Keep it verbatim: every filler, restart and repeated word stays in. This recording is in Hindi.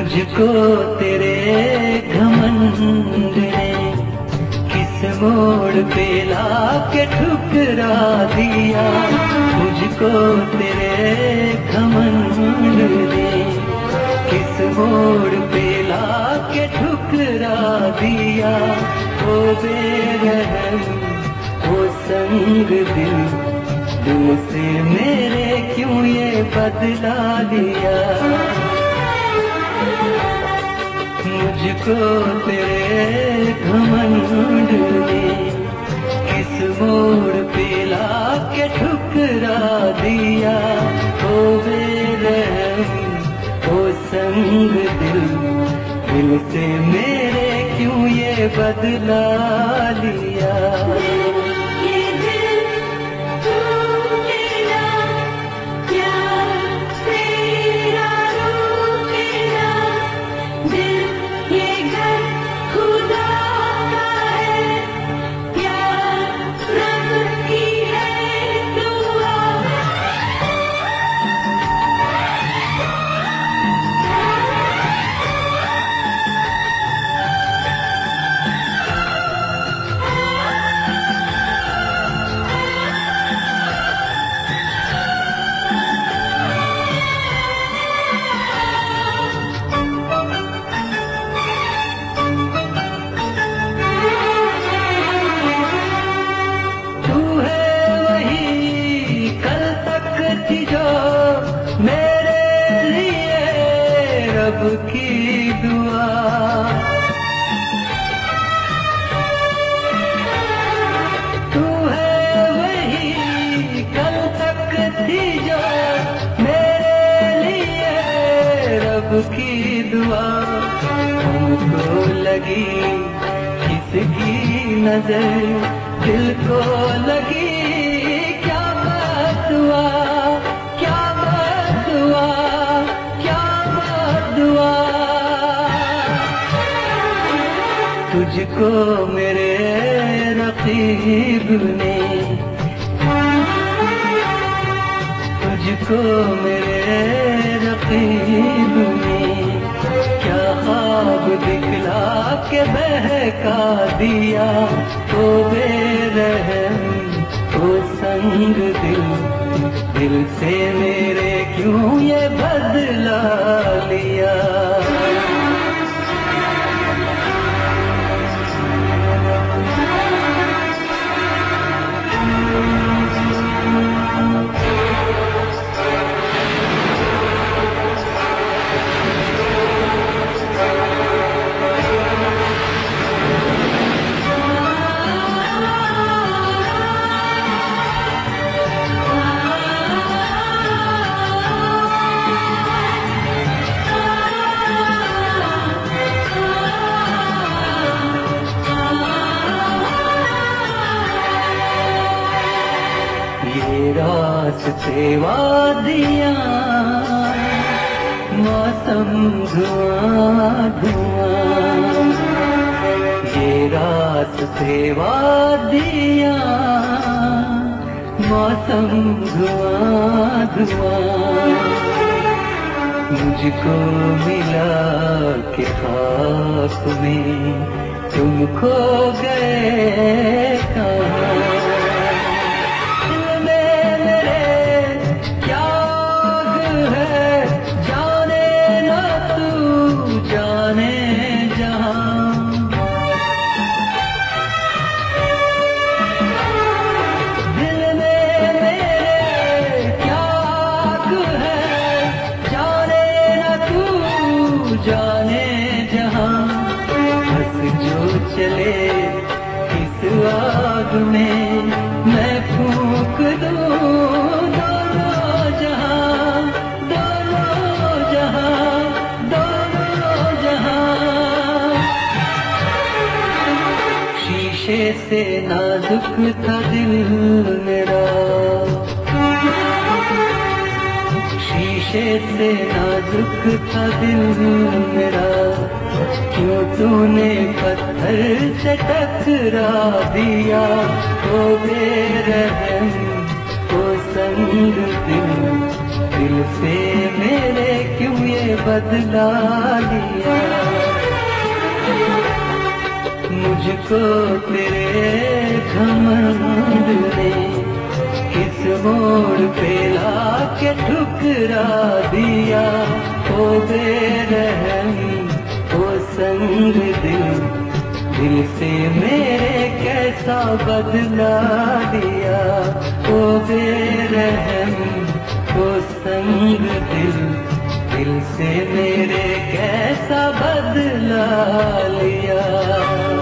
मुझको तेरे घमंड ने किस मोड़ पे लाके ठुकरा दिया। मुझको तेरे घमंड ने किस मोड़ पे लाके ठुकरा दिया। ओ बेरहम ओ संग दिल, तुमसे मेरे क्यों ये बदला लिया। मुझको तेरे घमंड ने किस मोड़ पे लाके ठुकरा दिया। ओ बेरहम ओ संग दिल, दिल से मेरे क्यों ये बदला लिया। रब की दुआ तू है वही कल तक थी जो मेरे लिए रब की दुआ। हमको लगी किसकी नजर, दिल को लगी क्या बात हुआ, क्या बात हुआ, तुझको मेरे रकीब ने, तुझको मेरे रकीब ने क्या ख्वाब दिखला के बहका दिया। ओ बेरहम ओ संग दिल, दिल से मेरे क्यों ये बदला लिया। ये रास्ते वादियाँ मौसम धुआं धुआं, ये रास्ते वादियाँ मौसम धुआं धुआं। मुझको मिला के खाक में तुम खो गए कहाँ। जाने जहां बस जो चले इस आग में मैं फूंक दूं दोनों जहां, दोनों जहां, दोनों जहां। शीशे से नाजुक था दिल मेरा, शीशे से नाजुक था दिल मेरा, क्यों तूने पत्थर से टकरा दिया। ओ बेरहम ओ संग दिल, दिल से मेरे क्यों ये बदला लिया। मुझको तेरे घमंड ने किस मोड़ पे लाके ठुकरा दिया। ओ बेरहम ओ संग दिल, दिल से मेरे कैसा बदला लिया। ओ बेरहम ओ संग दिल, दिल से मेरे कैसा बदला लिया।